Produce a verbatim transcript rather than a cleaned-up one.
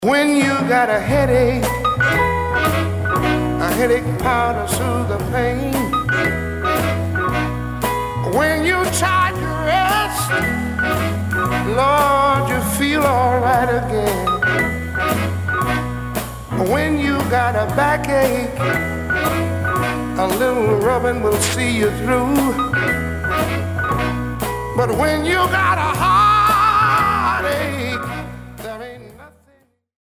When you got a headache, a headache powder soothe the pain. When you try to rest, Lord, you feel alright again. When you got a backache, a little rubbing will see you through. But when you got a heart